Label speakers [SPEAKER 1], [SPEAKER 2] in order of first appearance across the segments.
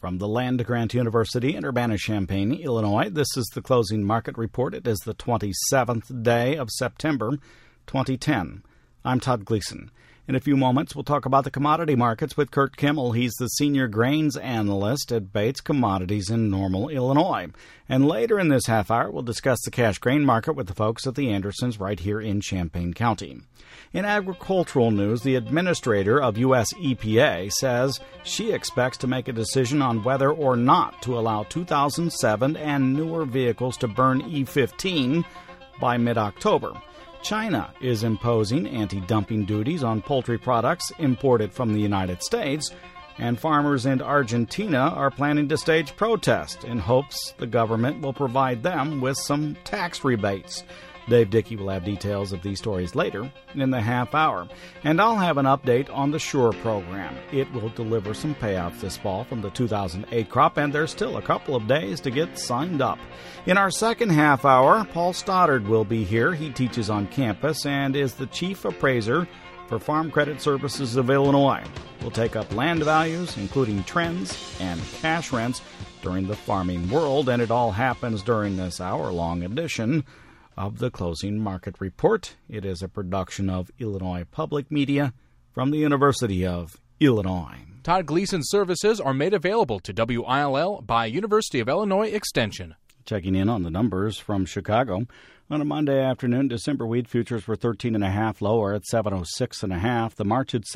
[SPEAKER 1] From the land-grant University in Urbana-Champaign, Illinois, this is the closing market report. It is the 27th day of September, 2010. I'm Todd Gleason. In a few moments, we'll talk about the commodity markets with Kurt Kimmel. He's the senior grains analyst at Bates Commodities in Normal, Illinois. And later in this half hour, we'll discuss the cash grain market with the folks at the Andersons right here in Champaign County. In agricultural news, the administrator of U.S. EPA says she expects to make a decision on whether or not to allow 2007 and newer vehicles to burn E15 by mid-October. China is imposing anti-dumping duties on poultry products imported from the United States, and farmers in Argentina are planning to stage protests in hopes the government will provide them with some tax rebates. Dave Dickey will have details of these stories later in the half hour. And I'll have an update on the SURE program. It will deliver some payouts this fall from the 2008 crop, and there's still a couple of days to get signed up. In our second half hour, Paul Stoddard will be here. He teaches on campus and is the chief appraiser for Farm Credit Services of Illinois. We'll take up land values, including trends and cash rents during the farming world, and it all happens during this hour-long edition of the Closing Market Report. It is a production of Illinois Public Media from the University of Illinois.
[SPEAKER 2] Todd Gleason services are made available to WILL by University of Illinois Extension.
[SPEAKER 1] Checking in on the numbers from Chicago. On a Monday afternoon, December wheat futures were 13.5 lower at 706.5. The March at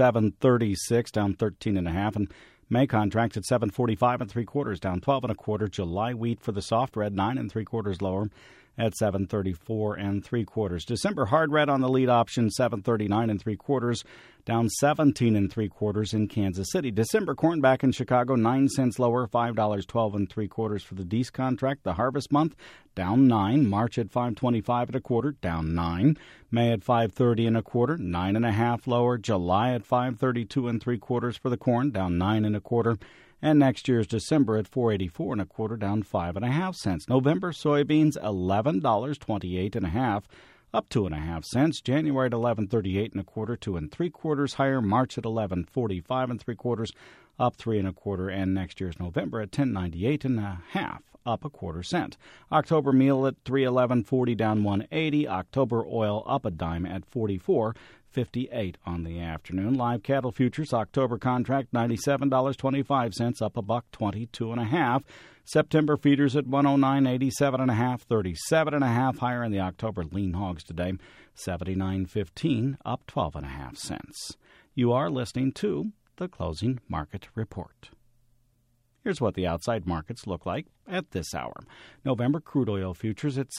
[SPEAKER 1] 736, down 13.5, and May contract at 745 3/4, down 12 1/4. July wheat for the soft red 9 3/4 lower at 734 3/4. December hard red on the lead option 739 3/4, down 17 3/4 in Kansas City. December corn back in Chicago 9 cents lower, $5.12 3/4 for the Dees contract. The harvest month down 9. March at 525 1/4, down 9. May at 530 1/4, 9 1/2 lower. July at 532 3/4 for the corn, down 9 1/4. And next year's December at 484 1/4, down 5 1/2 cents. November soybeans $11.28 1/2, up 2 1/2 cents. January at 11.38 1/4, 2 3/4 higher. March at 11.45 3/4, up 3 1/4. And next year's November at 10.98 1/2, up 1/4 cent. October meal at 311.40, down 1.80. October oil up a dime at 44.58 on the afternoon. Live cattle futures October contract $97.25, up $1.22 1/2. September feeders at 109.87 1/2, 37 1/2 higher. In the October lean hogs today 79.15, up 12 1/2 cents. You are listening to the Closing Market Report. Here's what the outside markets look like at this hour. November crude oil futures at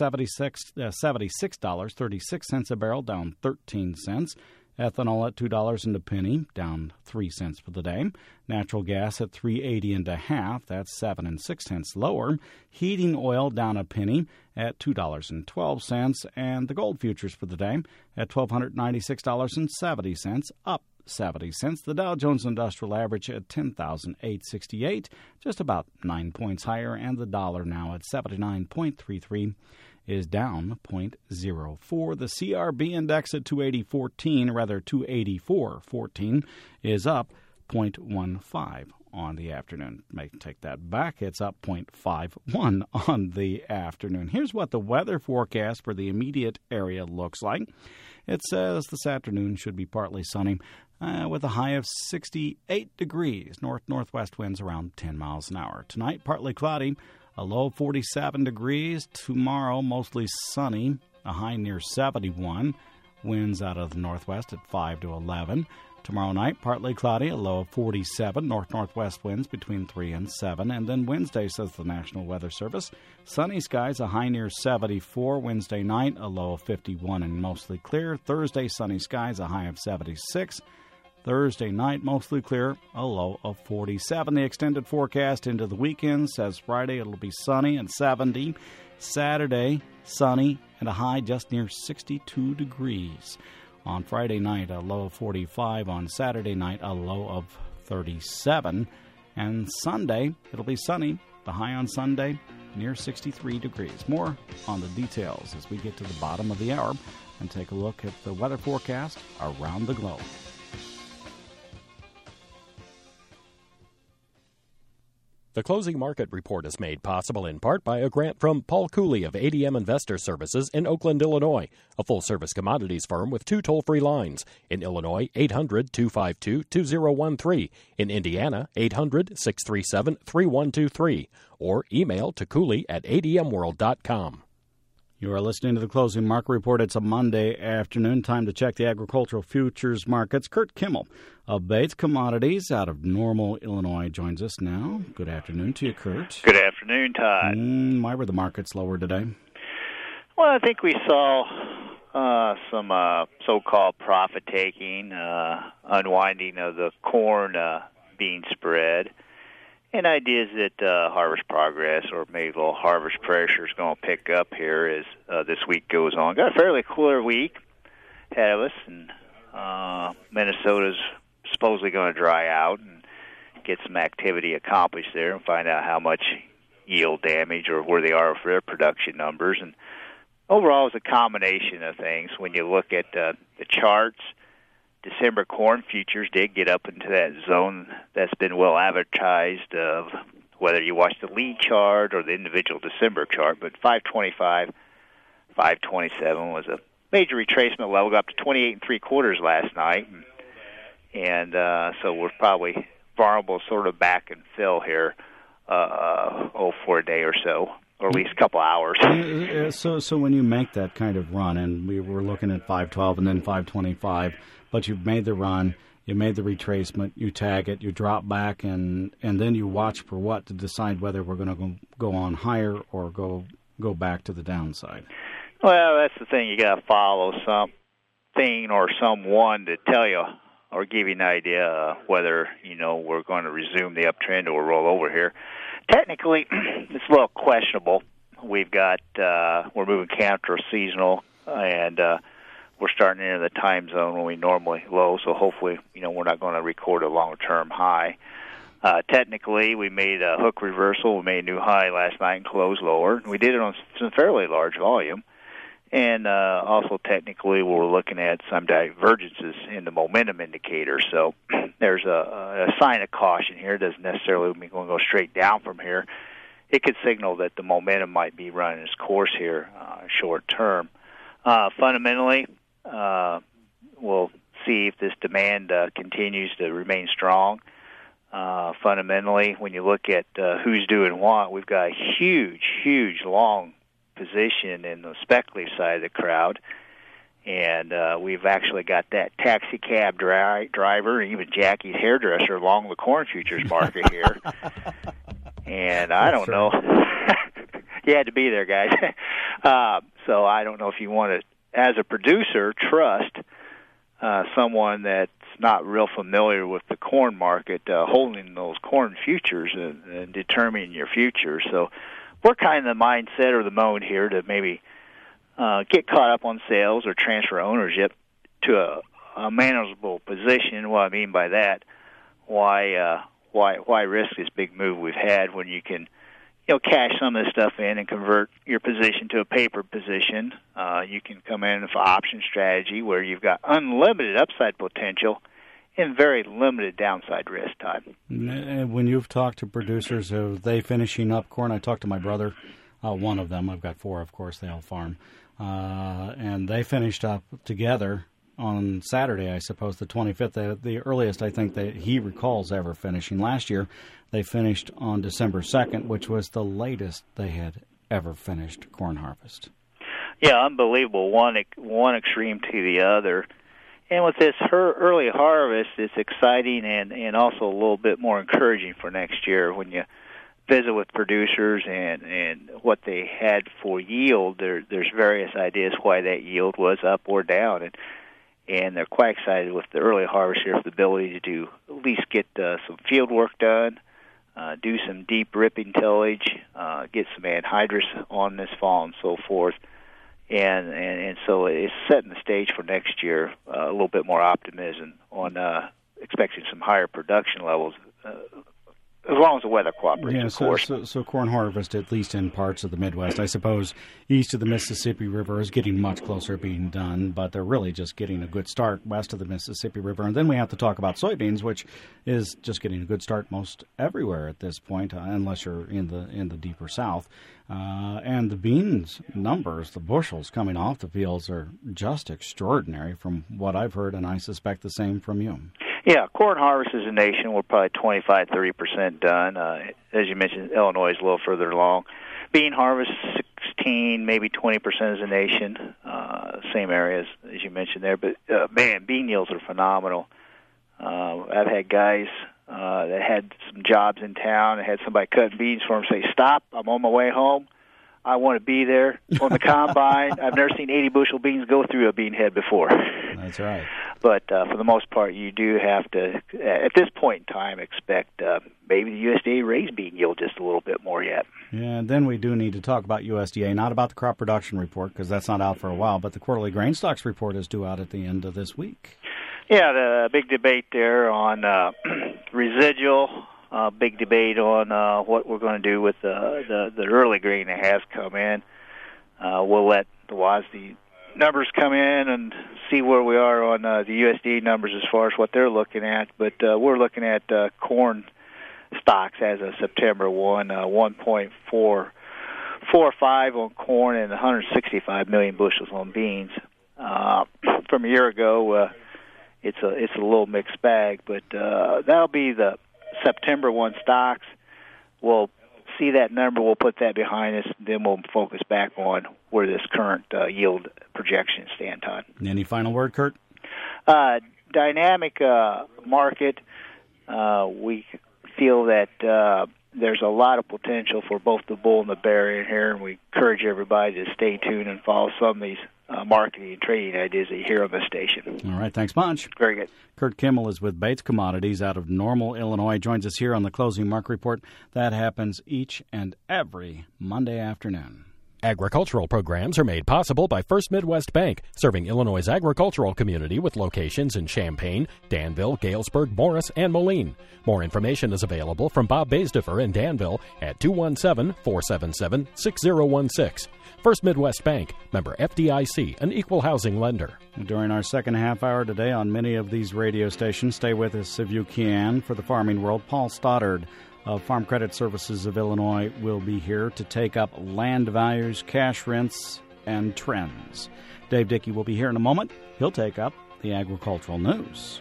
[SPEAKER 1] $76.36 a barrel, down 13 cents. Ethanol at $2 and a penny, down 3 cents for the day. Natural gas at $3.80 1/2, that's 7 6 lower. Heating oil down a penny at $2.12, and the gold futures for the day at $1,296.70, up 70 cents. The Dow Jones Industrial Average at 10,868, just about 9 points higher, and the dollar now at 79.33 is down 0.04. The CRB index at 284.14 is up 0.15 on the afternoon. May take that back. It's up 0.51 on the afternoon. Here's what the weather forecast for the immediate area looks like. It says this afternoon should be partly sunny with a high of 68 degrees. North-northwest winds around 10 miles an hour. Tonight, partly cloudy, a low of 47 degrees. Tomorrow, mostly sunny, a high near 71. Winds out of the northwest at 5 to 11. Tomorrow night, partly cloudy, a low of 47, north-northwest winds between 3 and 7. And then Wednesday, says the National Weather Service, sunny skies, a high near 74. Wednesday night, a low of 51 and mostly clear. Thursday, sunny skies, a high of 76. Thursday night, mostly clear, a low of 47. The extended forecast into the weekend says Friday it'll be sunny and 70. Saturday, sunny and a high just near 62 degrees. On Friday night, a low of 45. On Saturday night, a low of 37. And Sunday, it'll be sunny. The high on Sunday, near 63 degrees. More on the details as we get to the bottom of the hour and take a look at the weather forecast around the globe.
[SPEAKER 3] The closing market report is made possible in part by a grant from Paul Cooley of ADM Investor Services in Oakland, Illinois, a full-service commodities firm with 2 toll-free lines. In Illinois, 800-252-2013. In Indiana, 800-637-3123. Or email to cooley@admworld.com.
[SPEAKER 1] You are listening to the Closing Market Report. It's a Monday afternoon. Time to check the agricultural futures markets. Kurt Kimmel of Bates Commodities out of Normal, Illinois, joins us now. Good afternoon to you, Kurt.
[SPEAKER 4] Good afternoon, Todd.
[SPEAKER 1] Why were the markets lower today?
[SPEAKER 4] Well, I think we saw some so-called profit-taking, unwinding of the corn bean spread, and ideas that harvest progress or maybe a little harvest pressure is going to pick up here as this week goes on. Got a fairly cooler week ahead of us, and Minnesota's supposedly going to dry out and get some activity accomplished there and find out how much yield damage or where they are for their production numbers. And overall, it's a combination of things. When you look at the charts, December corn futures did get up into that zone that's been well advertised of whether you watch the lead chart or the individual December chart, but 525, 527 was a major retracement level, got up to 28 3/4 last night, and so we're probably vulnerable sort of back and fill here for a day or so, or at least a couple hours.
[SPEAKER 1] So when you make that kind of run, and we were looking at 512 and then 525, but you've made the run, you made the retracement, you tag it, you drop back, and then you watch for what to decide whether we're going to go on higher or go back to the downside.
[SPEAKER 4] Well, that's the thing. You got to follow something or someone to tell you or give you an idea whether we're going to resume the uptrend or roll over here. Technically, it's a little questionable. We're moving counter-seasonal, and we're starting into the time zone when we normally low, so hopefully, we're not going to record a longer-term high. Technically, we made a hook reversal. We made a new high last night and closed lower. We did it on some fairly large volume. And also, technically, we're looking at some divergences in the momentum indicator. So there's a sign of caution here. It doesn't necessarily mean we're going to go straight down from here. It could signal that the momentum might be running its course here short term. Fundamentally, we'll see if this demand continues to remain strong. Fundamentally, when you look at who's doing what, we've got a huge long position in the speculative side of the crowd, and we've actually got that taxi cab driver and even Jackie's hairdresser along the corn futures market here. And I don't know. You had to be there, guys. So I don't know if you want to, as a producer, trust someone that's not real familiar with the corn market holding those corn futures and determining your future. So we're kind of the mindset or the mode here to maybe get caught up on sales or transfer ownership to a manageable position. What I mean by that, why risk this big move we've had when you can cash some of this stuff in and convert your position to a paper position. You can come in with an option strategy where you've got unlimited upside potential and very limited downside risk, Todd.
[SPEAKER 1] When you've talked to producers, are they finishing up corn? I talked to my brother, one of them. I've got 4, of course. They all farm. And they finished up together on Saturday, I suppose, the 25th. The earliest I think that he recalls ever finishing. Last year, they finished on December 2nd, which was the latest they had ever finished corn harvest.
[SPEAKER 4] Yeah, unbelievable. One extreme to the other. And with this early harvest, it's exciting and also a little bit more encouraging for next year. When you visit with producers and what they had for yield, there's various ideas why that yield was up or down. And they're quite excited with the early harvest here for the ability to at least get some field work done, do some deep ripping tillage, get some anhydrous on this fall and so forth. And so it's setting the stage for next year, a little bit more optimism on expecting some higher production levels as long as the weather cooperates, of course.
[SPEAKER 1] So corn harvest, at least in parts of the Midwest, I suppose east of the Mississippi River is getting much closer to being done, but they're really just getting a good start west of the Mississippi River. And then we have to talk about soybeans, which is just getting a good start most everywhere at this point, unless you're in the deeper south. And the beans numbers, the bushels coming off the fields, are just extraordinary from what I've heard, and I suspect the same from you.
[SPEAKER 4] Yeah, corn harvest as a nation, we're probably 25-30% done. As you mentioned, Illinois is a little further along. Bean harvest, 16, maybe 20% as a nation, same areas as you mentioned there. But, man, bean yields are phenomenal. I've had guys that had some jobs in town and had somebody cutting beans for them say, "Stop, I'm on my way home. I want to be there on the combine." I've never seen 80-bushel beans go through a bean head before.
[SPEAKER 1] That's right.
[SPEAKER 4] But for the most part, you do have to, at this point in time, expect maybe the USDA raise bean yield just a little bit more yet.
[SPEAKER 1] Yeah, and then we do need to talk about USDA, not about the crop production report, because that's not out for a while, but the quarterly grain stocks report is due out at the end of this week. Yeah,
[SPEAKER 4] the big debate there on residual, big debate on what we're going to do with the early grain that has come in. We'll let the WASDE numbers come in and see where we are on the USDA numbers as far as what they're looking at. But we're looking at corn stocks as of September 1, 1.445 on corn and 165 million bushels on beans. From a year ago, it's a little mixed bag, but that'll be the September 1 stocks. We'll see that number, we'll put that behind us, then we'll focus back on where this current yield projection stands on.
[SPEAKER 1] Any final word, Kurt?
[SPEAKER 4] Dynamic market. We feel that there's a lot of potential for both the bull and the bear in here, and we encourage everybody to stay tuned and follow some of these marketing and trading ideas that you hear on the station.
[SPEAKER 1] All right, thanks much.
[SPEAKER 4] Very good.
[SPEAKER 1] Kurt Kimmel is with Bates Commodities out of Normal, Illinois. Joins us here on the Closing Market Report. That happens each and every Monday afternoon.
[SPEAKER 3] Agricultural programs are made possible by First Midwest Bank, serving Illinois' agricultural community with locations in Champaign, Danville, Galesburg, Morris, and Moline. More information is available from Bob Baisdefer in Danville at 217-477-6016. First Midwest Bank, member FDIC, an equal housing lender.
[SPEAKER 1] During our second half hour today on many of these radio stations, stay with us if you can. For the Farming World, Paul Stoddard of Farm Credit Services of Illinois will be here to take up land values, cash rents, and trends. Dave Dickey will be here in a moment. He'll take up the agricultural news.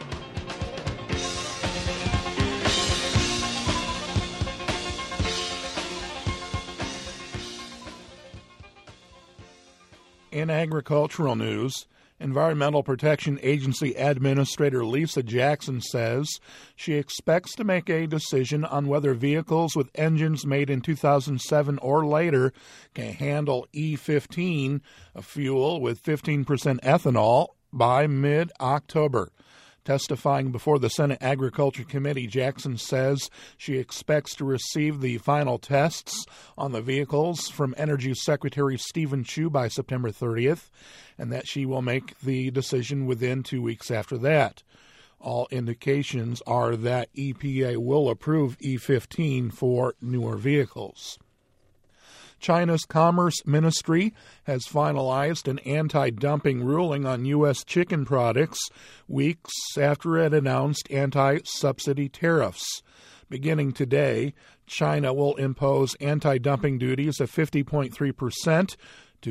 [SPEAKER 5] In agricultural news, Environmental Protection Agency Administrator Lisa Jackson says she expects to make a decision on whether vehicles with engines made in 2007 or later can handle E15, a fuel with 15% ethanol, by mid-October. Testifying before the Senate Agriculture Committee, Jackson says she expects to receive the final tests on the vehicles from Energy Secretary Stephen Chu by September 30th, and that she will make the decision within 2 weeks after that. All indications are that EPA will approve E15 for newer vehicles. China's Commerce Ministry has finalized an anti-dumping ruling on U.S. chicken products weeks after it announced anti-subsidy tariffs. Beginning today, China will impose anti-dumping duties of 50.3% to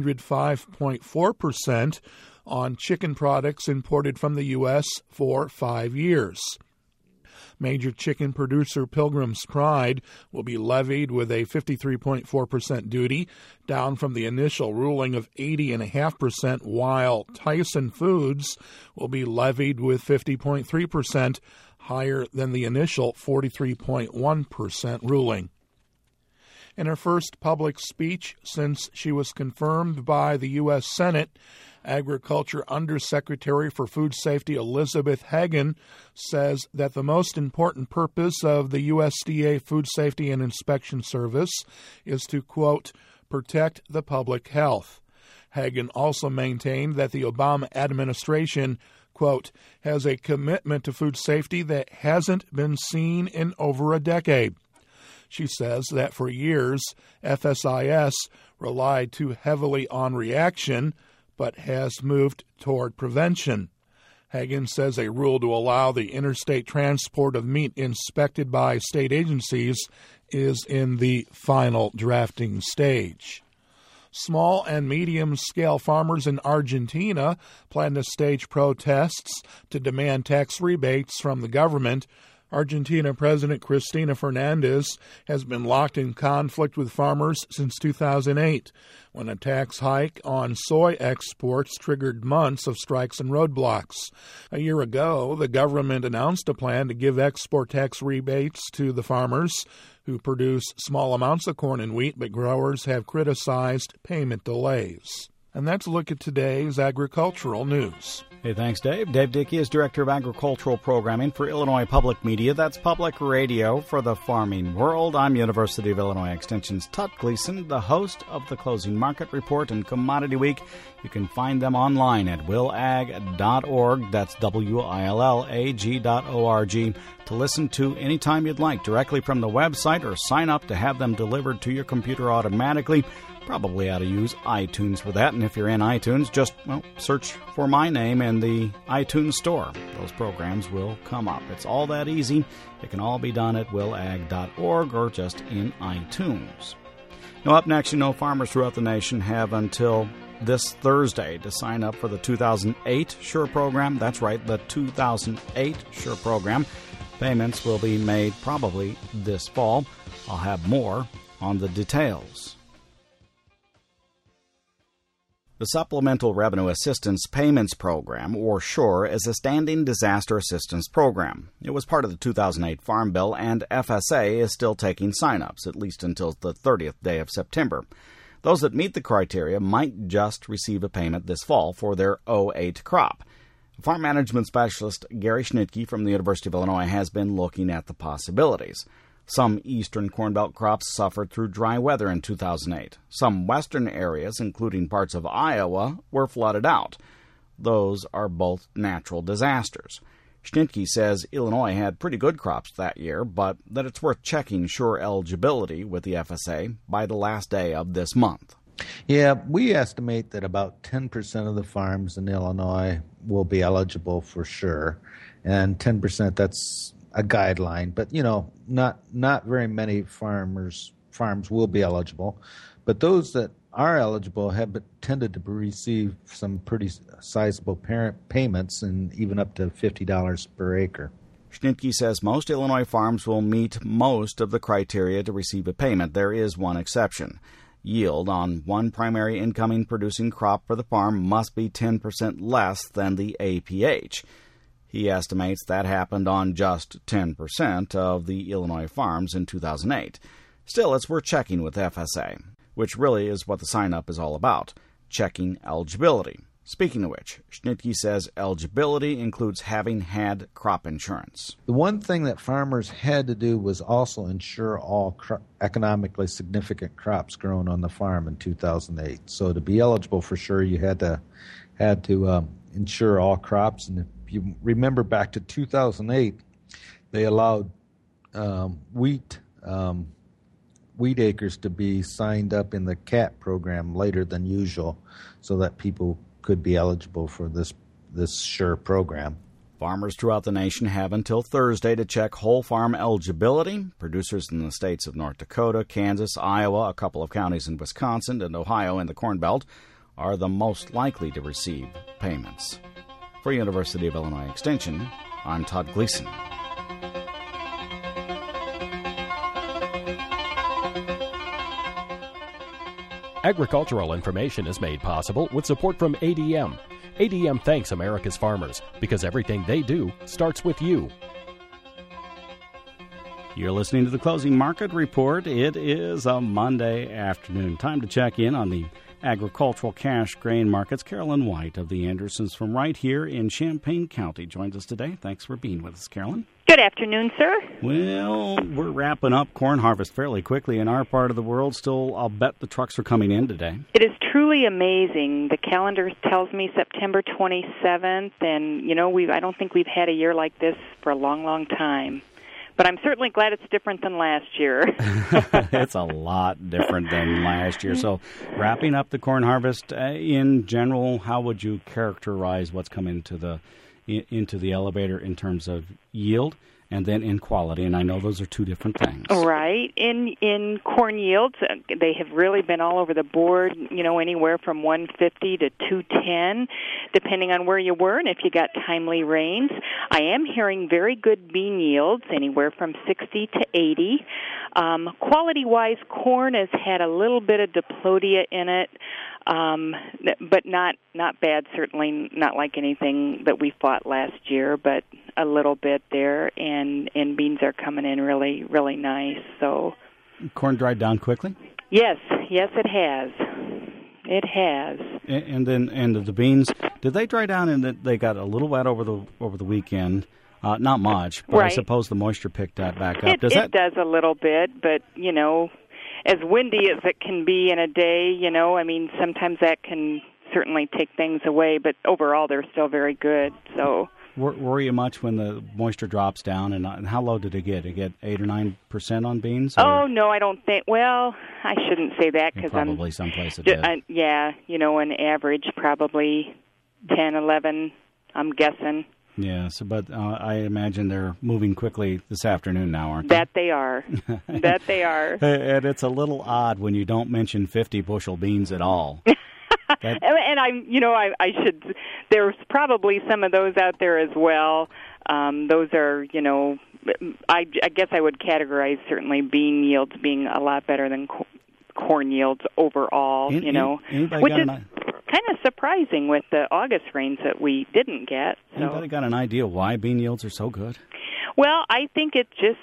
[SPEAKER 5] 105.4% on chicken products imported from the U.S. for 5 years. Major chicken producer Pilgrim's Pride will be levied with a 53.4% duty, down from the initial ruling of 80.5%, while Tyson Foods will be levied with 50.3%, higher than the initial 43.1% ruling. In her first public speech since she was confirmed by the U.S. Senate, Agriculture Undersecretary for Food Safety Elizabeth Hagan says that the most important purpose of the USDA Food Safety and Inspection Service is to, quote, protect the public health. Hagan also maintained that the Obama administration, quote, has a commitment to food safety that hasn't been seen in over a decade. She says that for years, FSIS relied too heavily on reaction, but has moved toward prevention. Hagen says a rule to allow the interstate transport of meat inspected by state agencies is in the final drafting stage. Small and medium-scale farmers in Argentina plan to stage protests to demand tax rebates from the government. Argentina President Cristina Fernandez has been locked in conflict with farmers since 2008, when a tax hike on soy exports triggered months of strikes and roadblocks. A year ago, the government announced a plan to give export tax rebates to the farmers who produce small amounts of corn and wheat, but growers have criticized payment delays. And that's a look at today's agricultural news.
[SPEAKER 1] Hey, thanks, Dave. Dave Dickey is Director of Agricultural Programming for Illinois Public Media. That's public radio for the farming world. I'm University of Illinois Extension's Todd Gleason, the host of the Closing Market Report and Commodity Week. You can find them online at willag.org. That's willag.org to listen to anytime you'd like directly from the website, or sign up to have them delivered to your computer automatically. Probably ought to use iTunes for that, and if you're in iTunes, just search for my name in the iTunes store. Those programs will come up. It's all that easy. It can all be done at willag.org or just in iTunes. Now, up next, farmers throughout the nation have until this Thursday to sign up for the 2008 SURE program. That's right, the 2008 SURE program. Payments will be made probably this fall. I'll have more on the details. The Supplemental Revenue Assistance Payments Program, or SURE, is a standing disaster assistance program. It was part of the 2008 Farm Bill, and FSA is still taking sign-ups, at least until the 30th day of September. Those that meet the criteria might just receive a payment this fall for their 2008 crop. Farm management specialist Gary Schnitke from the University of Illinois has been looking at the possibilities. Some eastern Corn Belt crops suffered through dry weather in 2008. Some western areas, including parts of Iowa, were flooded out. Those are both natural disasters. Schnitke says Illinois had pretty good crops that year, but that it's worth checking SURE eligibility with the FSA by the last day of this month.
[SPEAKER 6] Yeah, we estimate that about 10% of the farms in Illinois will be eligible for SURE, and 10%, that's a guideline, but not very many farms will be eligible. But those that are eligible have tended to receive some pretty sizable parent payments, and even up to $50 per acre.
[SPEAKER 1] Schnitke says most Illinois farms will meet most of the criteria to receive a payment. There is one exception. Yield on one primary incoming producing crop for the farm must be 10% less than the APH. He estimates that happened on just 10% of the Illinois farms in 2008. Still, it's worth checking with FSA, which really is what the sign-up is all about, checking eligibility. Speaking of which, Schnitke says eligibility includes having had crop insurance.
[SPEAKER 6] The one thing that farmers had to do was also insure all economically significant crops grown on the farm in 2008. So to be eligible for SURE, you had to insure all crops. And if you remember back to 2008, they allowed wheat acres to be signed up in the CAT program later than usual, so that people could be eligible for this SURE program.
[SPEAKER 1] Farmers throughout the nation have until Thursday to check whole farm eligibility. Producers in the states of North Dakota, Kansas, Iowa, a couple of counties in Wisconsin, and Ohio in the Corn Belt are the most likely to receive payments. For University of Illinois Extension, I'm Todd Gleason.
[SPEAKER 3] Agricultural information is made possible with support from ADM. ADM thanks America's farmers because everything they do starts with you.
[SPEAKER 1] You're listening to the Closing Market Report. It is a Monday afternoon. Time to check in on the agricultural cash grain markets. Carolyn White of the Andersons from right here in Champaign County joins us today. Thanks for being with us, Carolyn.
[SPEAKER 7] Good afternoon, sir.
[SPEAKER 1] Well, we're wrapping up corn harvest fairly quickly in our part of the world. Still, I'll bet the trucks are coming in today.
[SPEAKER 7] It is truly amazing. The calendar tells me September 27th, and, I don't think we've had a year like this for a long, long time. But I'm certainly glad it's different than last year.
[SPEAKER 1] It's a lot different than last year. So wrapping up the corn harvest, in general, how would you characterize what's come into the elevator in terms of yield and then in quality? And I know those are two different things.
[SPEAKER 7] Right. In corn yields, they have really been all over the board, anywhere from 150 to 210, depending on where you were and if you got timely rains. I am hearing very good bean yields, anywhere from 60 to 80. Quality-wise, corn has had a little bit of diplodia in it, but not bad, certainly not like anything that we fought last year, but a little bit there, and beans are coming in really, really nice. So,
[SPEAKER 1] corn dried down quickly?
[SPEAKER 7] Yes, it has. It has.
[SPEAKER 1] And the beans, did they dry down and they got a little wet over the weekend? Not much, but
[SPEAKER 7] right.
[SPEAKER 1] I suppose the moisture picked that back up.
[SPEAKER 7] It does a little bit, but as windy as it can be in a day, sometimes that can certainly take things away, but overall they're still very good. So,
[SPEAKER 1] worry you much when the moisture drops down, and how low did it get? Did it get 8 or 9% on beans? Or?
[SPEAKER 7] Oh, no, I don't think. Well, I shouldn't say that because
[SPEAKER 1] probably someplace it did.
[SPEAKER 7] Yeah, an average probably 10, 11, I'm guessing.
[SPEAKER 1] Yes, but I imagine they're moving quickly this afternoon now, aren't they?
[SPEAKER 7] That they are. That they are.
[SPEAKER 1] And it's a little odd when you don't mention 50 bushel beans at all.
[SPEAKER 7] And I should. There's probably some of those out there as well. Those are, I guess I would categorize certainly bean yields being a lot better than corn yields overall. Which is kind of surprising with the August rains that we didn't get. So.
[SPEAKER 1] Anybody got an idea why bean yields are so good?
[SPEAKER 7] Well, I think it's just,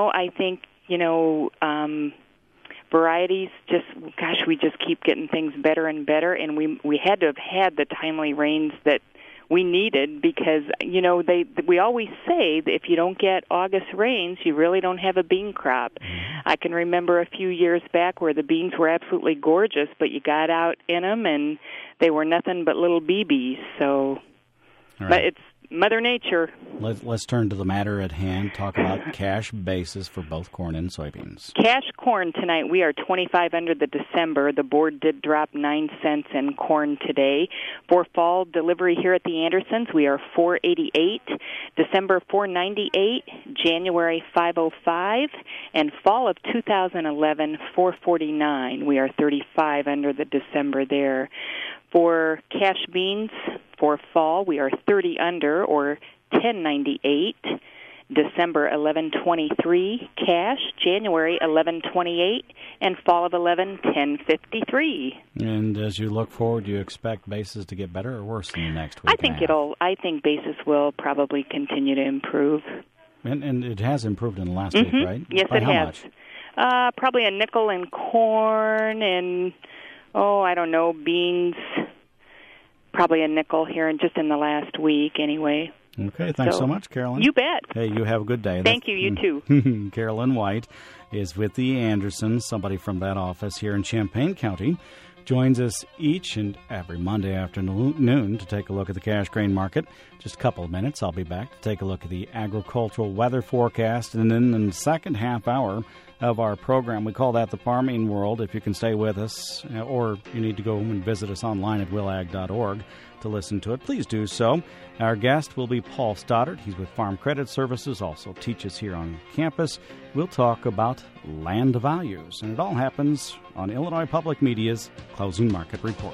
[SPEAKER 7] varieties we just keep getting things better and better, and we had to have had the timely rains that we needed because, we always say that if you don't get August rains, you really don't have a bean crop. Mm-hmm. I can remember a few years back where the beans were absolutely gorgeous, but you got out in them and they were nothing but little BBs. So, right. But it's Mother Nature.
[SPEAKER 1] Let's turn to the matter at hand. Talk about cash basis for both corn and soybeans. Cash
[SPEAKER 7] corn tonight, we are 25 under the December. The board did drop 9 cents in corn today. For fall delivery here at the Andersons, we are 488, December 498, January 505, and fall of 2011 449. We are 35 under the December there. For cash beans for fall, we are 30 under, or 1098. December 1123 cash, January 1128, and fall of 1053.
[SPEAKER 1] And as you look forward, do you expect basis to get better or worse in the next week?
[SPEAKER 7] I think basis will probably continue to improve.
[SPEAKER 1] And it has improved in the last week, right?
[SPEAKER 7] Yes,
[SPEAKER 1] By
[SPEAKER 7] it
[SPEAKER 1] how
[SPEAKER 7] has.
[SPEAKER 1] Much?
[SPEAKER 7] Probably a nickel in corn and I don't know, beans, probably a nickel here in the last week anyway.
[SPEAKER 1] Okay, thanks so much, Carolyn.
[SPEAKER 7] You bet.
[SPEAKER 1] Hey, you have a good day.
[SPEAKER 7] Thank you, you too.
[SPEAKER 1] Carolyn White is with the Andersons, somebody from that office here in Champaign County. Joins us each and every Monday afternoon to take a look at the cash grain market. Just a couple of minutes, I'll be back to take a look at the agricultural weather forecast. And then in the second half hour of our program, we call that the Farming World. If you can stay with us, or you need to go and visit us online at willag.org to listen to it, please do so. Our guest will be Paul Stoddard. He's with Farm Credit Services, also teaches here on campus. We'll talk about land values, and it all happens on Illinois Public Media's Closing Market Report.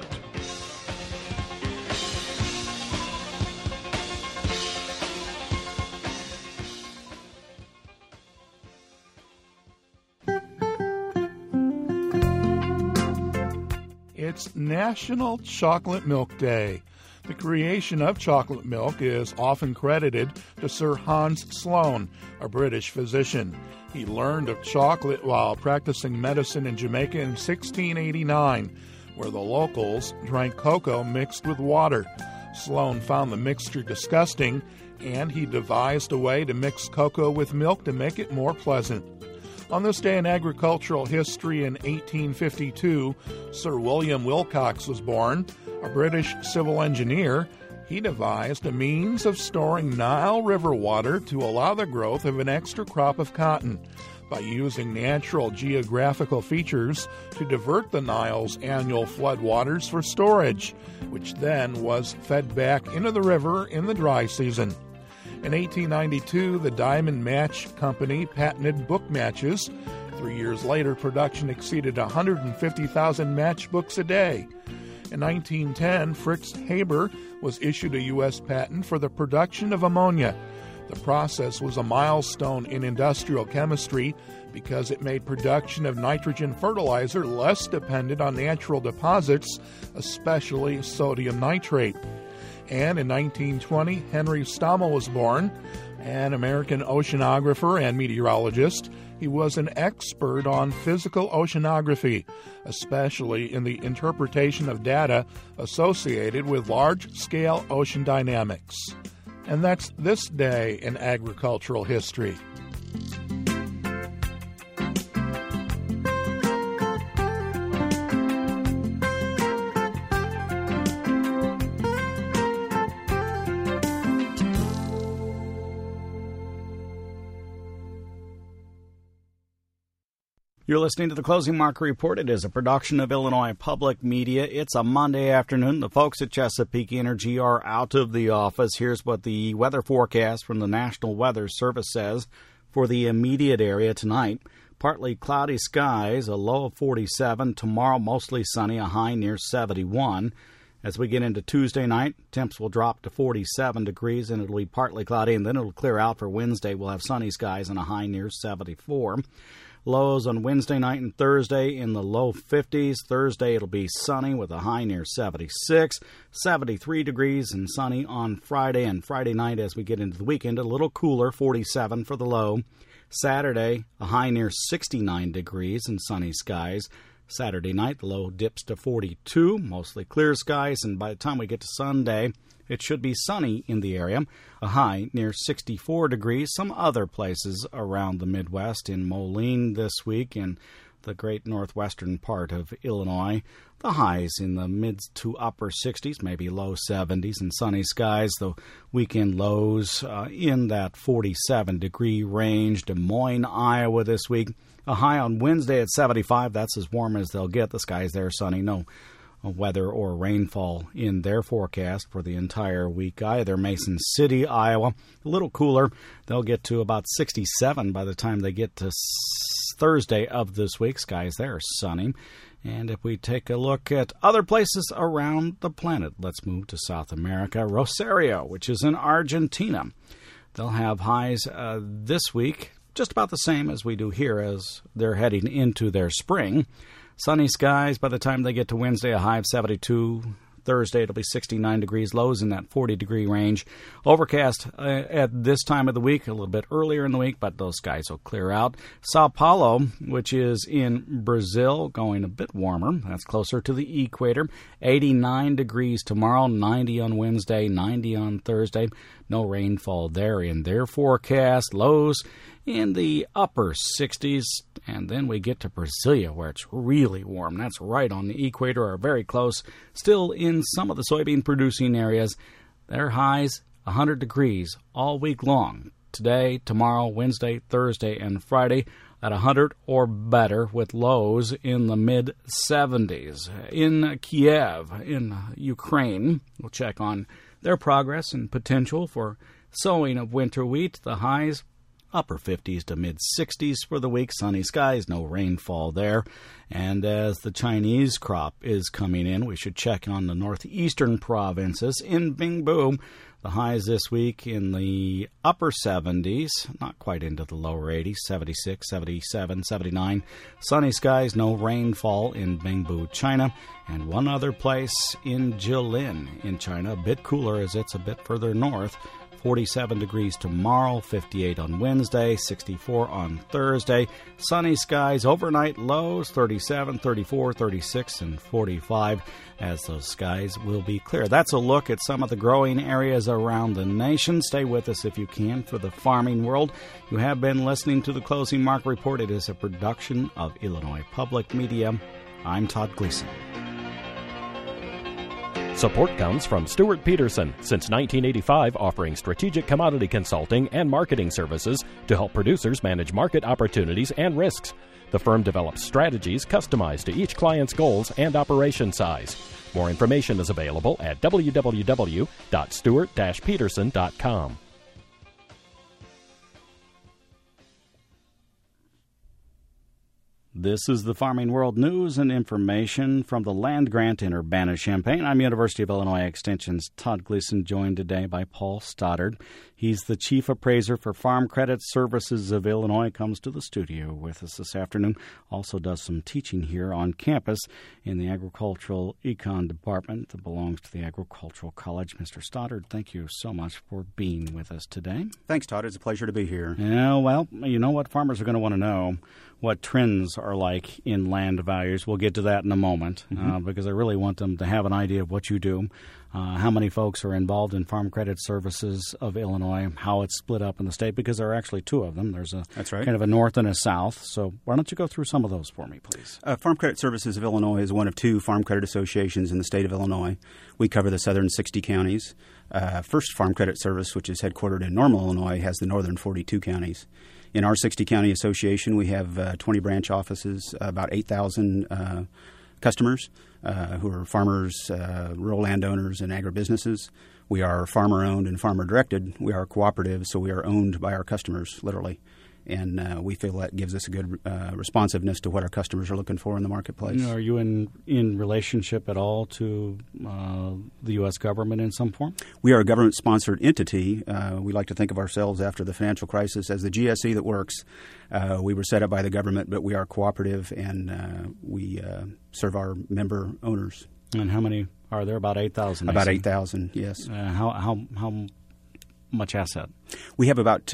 [SPEAKER 5] It's National Chocolate Milk Day. The creation of chocolate milk is often credited to Sir Hans Sloane, a British physician. He learned of chocolate while practicing medicine in Jamaica in 1689. where the locals drank cocoa mixed with water. Sloan found the mixture disgusting, and he devised a way to mix cocoa with milk to make it more pleasant. On this day in agricultural history in 1852, Sir William Wilcox was born, a British civil engineer. He devised a means of storing Nile River water to allow the growth of an extra crop of cotton by using natural geographical features to divert the Nile's annual floodwaters for storage, which then was fed back into the river in the dry season. In 1892, the Diamond Match Company patented book matches. 3 years later, production exceeded 150,000 matchbooks a day. In 1910, Fritz Haber was issued a U.S. patent for the production of ammonia. The process was a milestone in industrial chemistry because it made production of nitrogen fertilizer less dependent on natural deposits, especially sodium nitrate. And in 1920, Henry Stommel was born, an American oceanographer and meteorologist. He was an expert on physical oceanography, especially in the interpretation of data associated with large-scale ocean dynamics. And that's this day in agricultural history.
[SPEAKER 1] You're listening to the Closing Market Report. It is a production of Illinois Public Media. It's a Monday afternoon. The folks at Chesapeake Energy are out of the office. Here's what the weather forecast from the National Weather Service says for the immediate area tonight. Partly cloudy skies, a low of 47. Tomorrow, mostly sunny, a high near 71. As we get into Tuesday night, temps will drop to 47 degrees, and it'll be partly cloudy, and then it'll clear out for Wednesday. We'll have sunny skies and a high near 74. Lows on Wednesday night and Thursday in the low 50s. Thursday it'll be sunny with a high near 76. 73 degrees and sunny on Friday, and Friday night as we get into the weekend, a little cooler, 47 for the low. Saturday, a high near 69 degrees and sunny skies. Saturday night, the low dips to 42, mostly clear skies, and by the time we get to Sunday, it should be sunny in the area, a high near 64 degrees. Some other places around the Midwest, in Moline this week, in the great northwestern part of Illinois, the highs in the mid to upper 60s, maybe low 70s, and sunny skies. The weekend lows in that 47-degree range. Des Moines, Iowa this week, a high on Wednesday at 75. That's as warm as they'll get. The skies there sunny. No weather or rainfall in their forecast for the entire week either. Mason City, Iowa, a little cooler. They'll get to about 67 by the time they get to Thursday of this week. Skies there sunny. And if we take a look at other places around the planet, let's move to South America. Rosario, which is in Argentina. They'll have highs this week just about the same as we do here as they're heading into their spring. Sunny skies by the time they get to Wednesday, a high of 72. Thursday, it'll be 69 degrees, lows in that 40-degree range. Overcast at this time of the week, a little bit earlier in the week, but those skies will clear out. Sao Paulo, which is in Brazil, going a bit warmer. That's closer to the equator. 89 degrees tomorrow, 90 on Wednesday, 90 on Thursday. No rainfall there in their forecast. Lows in the upper 60s, and then we get to Brasilia, where it's really warm. That's right on the equator, or very close. Still in some of the soybean-producing areas, their highs 100 degrees all week long. Today, tomorrow, Wednesday, Thursday, and Friday at 100 or better, with lows in the mid-70s. In Kiev, in Ukraine, we'll check on their progress and potential for sowing of winter wheat. The highs upper 50s to mid-60s for the week. Sunny skies, no rainfall there. And as the Chinese crop is coming in, we should check on the northeastern provinces. In Bingbu, the highs this week in the upper 70s, not quite into the lower 80s, 76, 77, 79. Sunny skies, no rainfall in Bingbu, China. And one other place in Jilin in China, a bit cooler as it's a bit further north. 47 degrees tomorrow, 58 on Wednesday, 64 on Thursday. Sunny skies overnight, lows 37, 34, 36, and 45 as those skies will be clear. That's a look at some of the growing areas around the nation. Stay with us if you can for the Farming World. You have been listening to the Closing Market Report. It is a production of Illinois Public Media. I'm Todd Gleason.
[SPEAKER 3] Support comes from Stuart Peterson, since 1985 offering strategic commodity consulting and marketing services to help producers manage market opportunities and risks. The firm develops strategies customized to each client's goals and operation size. More information is available at www.stuart-peterson.com.
[SPEAKER 1] This is the Farming World news and information from the land grant in Urbana-Champaign. I'm University of Illinois Extension's Todd Gleason, joined today by Paul Stoddard. He's the Chief Appraiser for Farm Credit Services of Illinois, comes to the studio with us this afternoon. Also does some teaching here on campus in the Agricultural Econ Department that belongs to the Agricultural College. Mr. Stoddard, thank you so much for being with us today.
[SPEAKER 8] Thanks, Todd. It's a pleasure to be here.
[SPEAKER 1] Yeah, well, you know what farmers are going to want to know, what trends are like in land values. We'll get to that in a moment because I really want them to have an idea of what you do, how many folks are involved in Farm Credit Services of Illinois, how it's split up in the state, because there are actually two of them. There's kind of a north and a south. So why don't you go through some of those for me, please?
[SPEAKER 8] Farm Credit Services of Illinois is one of two farm credit associations in the state of Illinois. We cover the southern 60 counties. First Farm Credit Service, which is headquartered in Normal, Illinois, has the northern 42 counties. In our 60-county association, we have 20 branch offices, about 8,000 customers who are farmers, rural landowners, and agribusinesses. We are farmer-owned and farmer-directed. We are cooperative, so we are owned by our customers, literally. And we feel that gives us a good responsiveness to what our customers are looking for in the marketplace.
[SPEAKER 1] Are you in relationship at all to the U.S. government in some form?
[SPEAKER 8] We are a government-sponsored entity. We like to think of ourselves after the financial crisis as the GSE that works. We were set up by the government, but we are cooperative, and we serve our member owners.
[SPEAKER 1] And how many are there? About 8,000?
[SPEAKER 8] About 8,000, yes.
[SPEAKER 1] How much asset?
[SPEAKER 8] We have about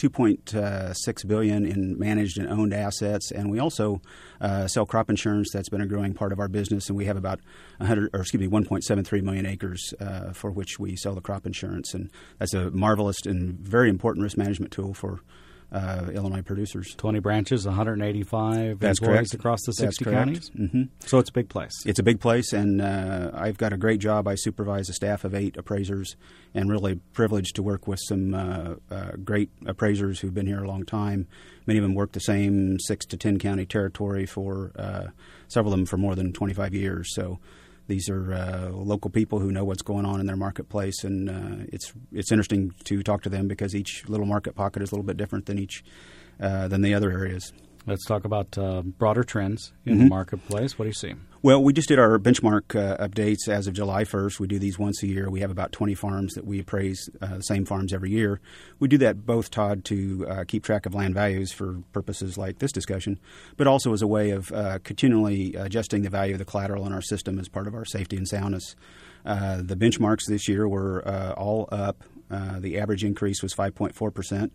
[SPEAKER 8] $2.6 billion in managed and owned assets, and we also sell crop insurance. That's been a growing part of our business, and we have about 1.73 million acres for which we sell the crop insurance, and that's a marvelous and very important risk management tool for Illinois producers.
[SPEAKER 1] 20 branches, 185
[SPEAKER 8] That's
[SPEAKER 1] employees
[SPEAKER 8] correct.
[SPEAKER 1] across the 60 counties?
[SPEAKER 8] Mm-hmm.
[SPEAKER 1] So it's a big place.
[SPEAKER 8] It's a big place, and I've got a great job. I supervise a staff of 8 appraisers, and really privileged to work with some great appraisers who've been here a long time. Many of them work the same 6 to 10 county territory for several of them for more than 25 years. So these are local people who know what's going on in their marketplace, and it's interesting to talk to them because each little market pocket is a little bit different than than the other areas.
[SPEAKER 1] Let's talk about broader trends in the marketplace. What do you see?
[SPEAKER 8] Well, we just did our benchmark updates as of July 1st. We do these once a year. We have about 20 farms that we appraise, the same farms every year. We do that both, Todd, to keep track of land values for purposes like this discussion, but also as a way of continually adjusting the value of the collateral in our system as part of our safety and soundness. The benchmarks this year were all up. The average increase was 5.4%.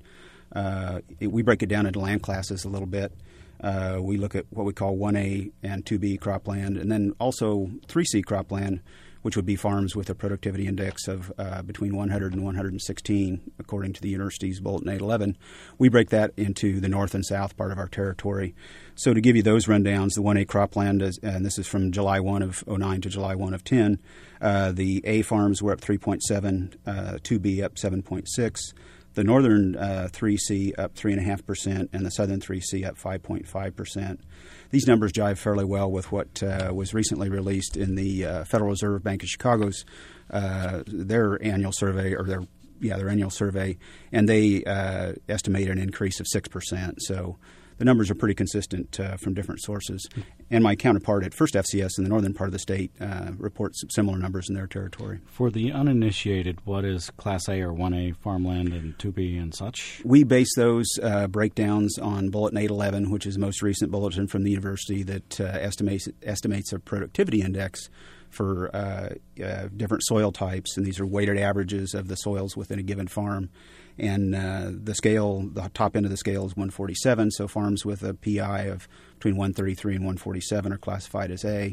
[SPEAKER 8] We break it down into land classes a little bit. We look at what we call 1A and 2B cropland, and then also 3C cropland, which would be farms with a productivity index of between 100 and 116, according to the university's Bulletin 811. We break that into the north and south part of our territory. So to give you those rundowns, the 1A cropland, and this is from July 1 of 09 to July 1 of 10, the A farms were up 3.7, 2B up 7.6, the northern 3C up 3.5%, and the southern 3C up 5.5%. These numbers jive fairly well with what was recently released in the Federal Reserve Bank of Chicago's their annual survey, or their annual survey, and they estimate an increase of 6%. So the numbers are pretty consistent from different sources. And my counterpart at First FCS in the northern part of the state reports similar numbers in their territory.
[SPEAKER 1] For the uninitiated, what is Class A or 1A farmland and 2B and such?
[SPEAKER 8] We base those breakdowns on Bulletin 811, which is the most recent bulletin from the university that estimates a productivity index for different soil types, and these are weighted averages of the soils within a given farm. And the top end of the scale is 147, so farms with a PI of between 133 and 147 are classified as A.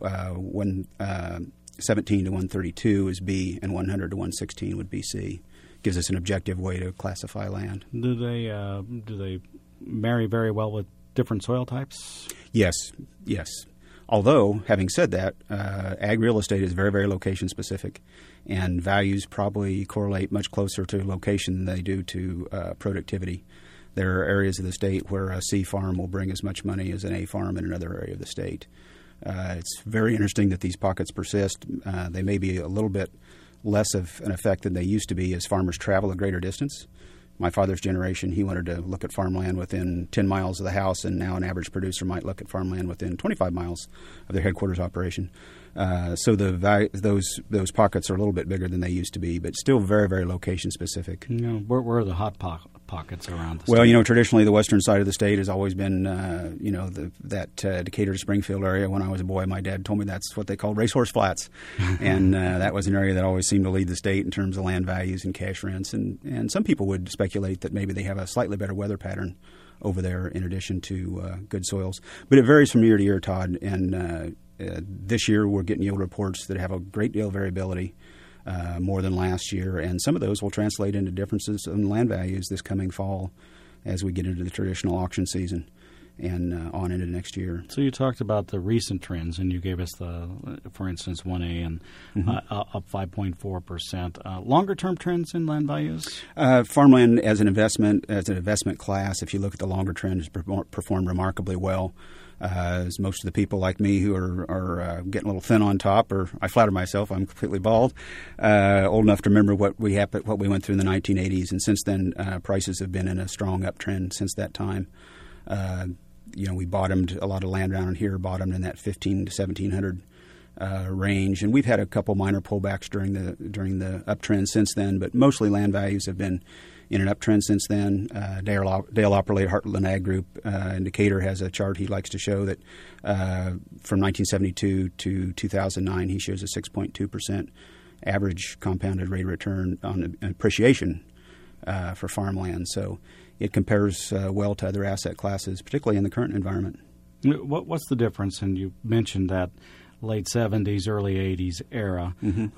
[SPEAKER 8] 117 to 132 is B, and 100 to 116 would be C. Gives us an objective way to classify land.
[SPEAKER 1] Do they marry very well with different soil types?
[SPEAKER 8] Yes. Although, having said that, ag real estate is very, very location specific, and values probably correlate much closer to location than they do to productivity. There are areas of the state where a C farm will bring as much money as an A farm in another area of the state. It's very interesting that these pockets persist. They may be a little bit less of an effect than they used to be as farmers travel a greater distance. My father's generation, he wanted to look at farmland within 10 miles of the house, and now an average producer might look at farmland within 25 miles of their headquarters operation. So those pockets are a little bit bigger than they used to be, but still very, very location specific.
[SPEAKER 1] Where are the hot pockets around the state?
[SPEAKER 8] Well, traditionally the western side of the state has always been, that Decatur to Springfield area. When I was a boy, my dad told me that's what they called Racehorse Flats, and that was an area that always seemed to lead the state in terms of land values and cash rents. And some people would speculate that maybe they have a slightly better weather pattern over there in addition to good soils. But it varies from year to year, Todd, and this year we're getting yield reports that have a great deal of variability, more than last year, and some of those will translate into differences in land values this coming fall as we get into the traditional auction season and on into next year.
[SPEAKER 1] So you talked about the recent trends, and you gave us for instance, 1A and up 5.4%. Longer-term trends in land values?
[SPEAKER 8] Farmland as an investment class, if you look at the longer trend, has performed remarkably well. As most of the people like me who are getting a little thin on top, or I flatter myself, I'm completely bald, old enough to remember what we went through in the 1980s, and since then prices have been in a strong uptrend since that time. We bottomed, a lot of land around here bottomed in that 1,500 to 1,700 range, and we've had a couple minor pullbacks during the uptrend since then, but mostly land values have been in an uptrend since then. Dale Opperley, Heartland Ag Group in Decatur has a chart he likes to show that from 1972 to 2009, he shows a 6.2% average compounded rate of return on appreciation for farmland. So it compares well to other asset classes, particularly in the current environment.
[SPEAKER 1] What's the difference? And you mentioned that late 70s, early 80s era.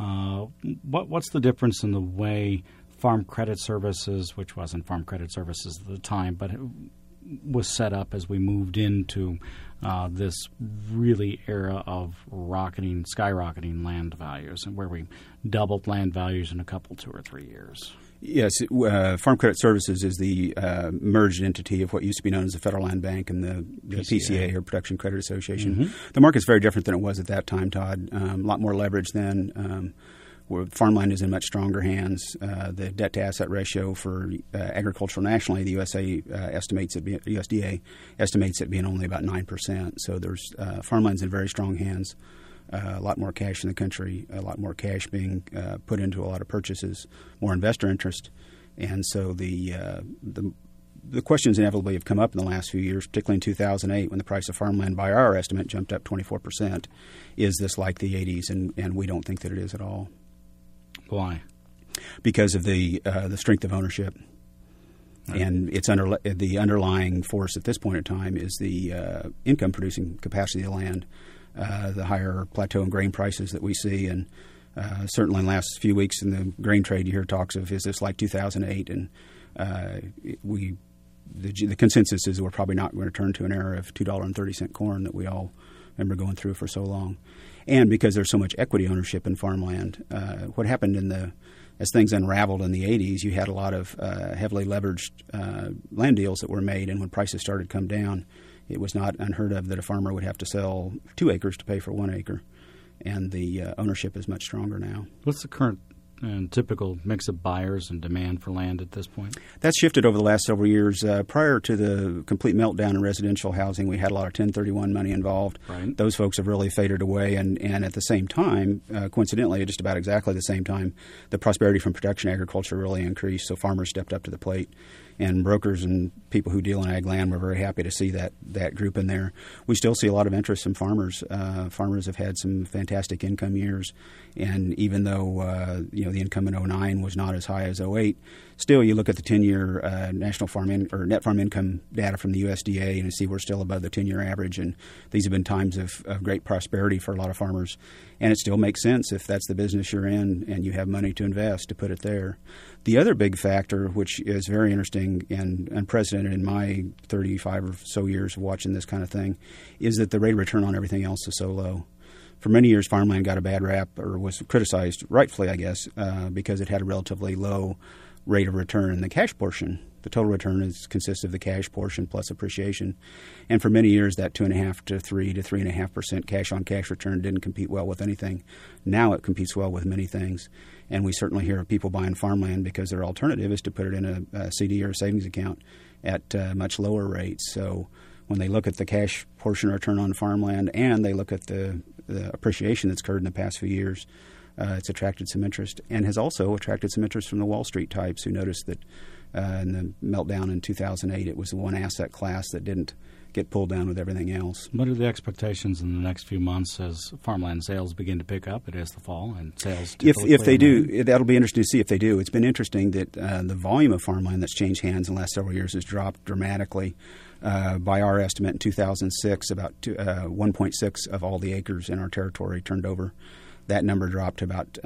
[SPEAKER 1] What's the difference in the way Farm Credit Services, which wasn't Farm Credit Services at the time, but it was set up as we moved into this really era of skyrocketing land values, and where we doubled land values in a couple, 2 or 3 years?
[SPEAKER 8] Yes, Farm Credit Services is the merged entity of what used to be known as the Federal Land Bank and the PCA, or Production Credit Association. The market's very different than it was at that time, Todd. A lot more leverage then. Where farmland is in much stronger hands. The debt-to-asset ratio for agricultural nationally, the USDA estimates it being only about 9%. So there's farmland's in very strong hands. A lot more cash in the country, a lot more cash being put into a lot of purchases, more investor interest, and so the questions inevitably have come up in the last few years, particularly in 2008 when the price of farmland, by our estimate, jumped up 24%. Is this like the 80s? And we don't think that it is at all.
[SPEAKER 1] Why?
[SPEAKER 8] Because of the strength of ownership, and it's the underlying force at this point in time is the income-producing capacity of the land, the higher plateau in grain prices that we see, and certainly in the last few weeks in the grain trade, you hear talks of is this like 2008, and the consensus is that we're probably not going to return to an era of $2.30 corn that we all remember going through for so long. And because there's so much equity ownership in farmland, what happened as things unraveled in the 80s, you had a lot of heavily leveraged land deals that were made, and when prices started to come down, it was not unheard of that a farmer would have to sell 2 acres to pay for 1 acre, and the ownership is much stronger now.
[SPEAKER 1] What's the current typical mix of buyers and demand for land at this point?
[SPEAKER 8] That's shifted over the last several years. Prior to the complete meltdown in residential housing, we had a lot of 1031 money involved.
[SPEAKER 1] Right.
[SPEAKER 8] Those folks have really faded away, and at the same time, coincidentally, just about exactly the same time, the prosperity from production agriculture really increased, so farmers stepped up to the plate. And brokers and people who deal in ag land were very happy to see that group in there. We still see a lot of interest from farmers. Farmers have had some fantastic income years, and even though the income in 2009 was not as high as 2008, still you look at the 10-year national net farm income data from the USDA and you see we're still above the 10-year average. And these have been times of great prosperity for a lot of farmers. And it still makes sense if that's the business you're in and you have money to invest to put it there. The other big factor, which is very interesting and unprecedented in my 35 or so years of watching this kind of thing, is that the rate of return on everything else is so low. For many years, farmland got a bad rap, or was criticized, rightfully, I guess, because it had a relatively low rate of return in the cash portion. The total return consists of the cash portion plus appreciation. And for many years, that 2.5 to 3 to 3.5% cash-on-cash return didn't compete well with anything. Now it competes well with many things. And we certainly hear of people buying farmland because their alternative is to put it in a CD or a savings account at much lower rates. So when they look at the cash portion return on farmland and they look at the appreciation that's occurred in the past few years, it's attracted some interest, and has also attracted some interest from the Wall Street types who noticed that in the meltdown in 2008, it was the one asset class that didn't get pulled down with everything else.
[SPEAKER 1] What are the expectations in the next few months as farmland sales begin to pick up? It is the fall, and sales
[SPEAKER 8] if they do, that'll be interesting to see if they do. It's been interesting that the volume of farmland that's changed hands in the last several years has dropped dramatically. By our estimate, in 2006, about 1.6 of all the acres in our territory turned over. That number dropped to about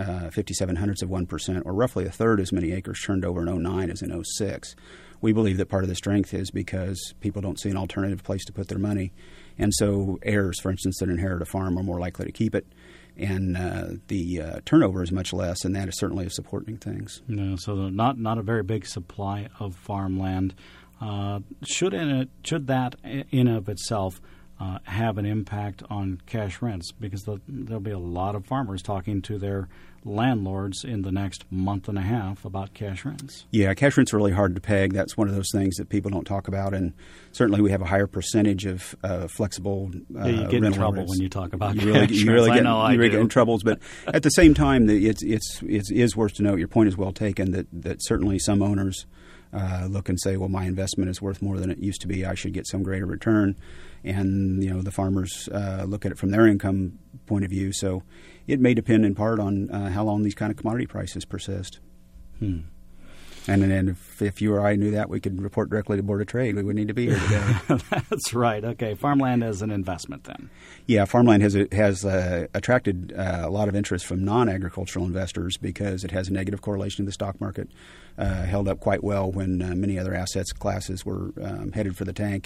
[SPEAKER 8] 0.57%, or roughly a third as many acres turned over in 2009 as in 2006. We believe that part of the strength is because people don't see an alternative place to put their money. And so heirs, for instance, that inherit a farm are more likely to keep it. And the turnover is much less, and that is certainly supporting things.
[SPEAKER 1] No, so not a very big supply of farmland. Should that in of itself have an impact on cash rents? Because there'll be a lot of farmers talking to their landlords in the next month and a half about cash rents.
[SPEAKER 8] Yeah, cash rents are really hard to peg. That's one of those things that people don't talk about, and certainly we have a higher percentage of flexible
[SPEAKER 1] you get in trouble
[SPEAKER 8] rates.
[SPEAKER 1] when you talk about
[SPEAKER 8] you really get in troubles. But at the same time, it is worth to note, your point is well taken, that certainly some owners look and say, well, my investment is worth more than it used to be. I should get some greater return. And, the farmers look at it from their income point of view. So it may depend in part on how long these kind of commodity prices persist. And then if you or I knew that, we could report directly to Board of Trade. We wouldn't need to be here today.
[SPEAKER 1] That's right. Okay. Farmland as an investment then.
[SPEAKER 8] Yeah, farmland has attracted a lot of interest from non-agricultural investors because it has a negative correlation to the stock market. Held up quite well when many other assets classes were headed for the tank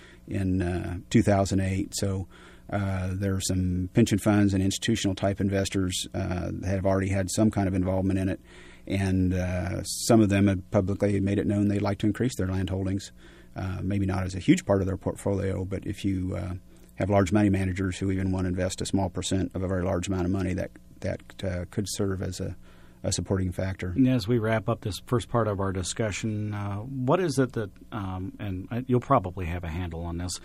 [SPEAKER 8] in 2008. So there are some pension funds and institutional type investors that have already had some kind of involvement in it. And some of them have publicly made it known they'd like to increase their land holdings. Maybe not as a huge part of their portfolio, but if you have large money managers who even want to invest a small percent of a very large amount of money, that could serve as a supporting factor.
[SPEAKER 1] And as we wrap up this first part of our discussion, what is it that, and you'll probably have a handle on this,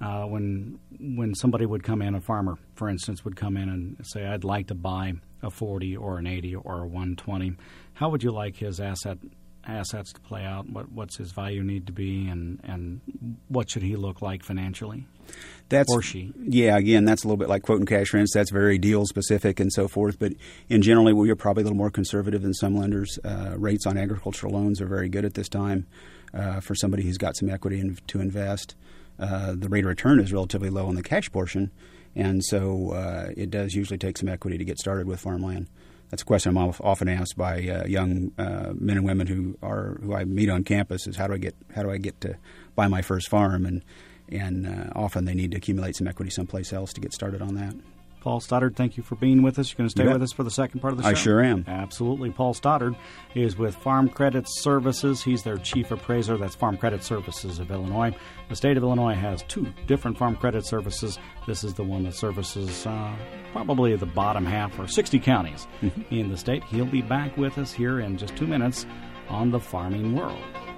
[SPEAKER 1] when somebody would come in, a farmer, for instance, would come in and say, I'd like to buy a 40 or an 80 or a 120, how would you like his assets to play out? What's his value need to be, and what should he look like financially? Or she.
[SPEAKER 8] Yeah, again, that's a little bit like quoting cash rents. That's very deal specific and so forth. But in generally, we are probably a little more conservative than some lenders. Rates on agricultural loans are very good at this time for somebody who's got some equity to invest. The rate of return is relatively low on the cash portion, and so it does usually take some equity to get started with farmland. That's a question I'm often asked by young men and women who I meet on campus: is how do I get to buy my first farm? And often they need to accumulate some equity someplace else to get started on that.
[SPEAKER 1] Paul Stoddard, thank you for being with us. You're going to stay with us for the second part of the show?
[SPEAKER 8] I sure am.
[SPEAKER 1] Absolutely. Paul Stoddard is with Farm Credit Services. He's their chief appraiser. That's Farm Credit Services of Illinois. The state of Illinois has 2 different farm credit services. This is the one that services probably the bottom half or 60 counties in the state. He'll be back with us here in just 2 minutes on The Farming World.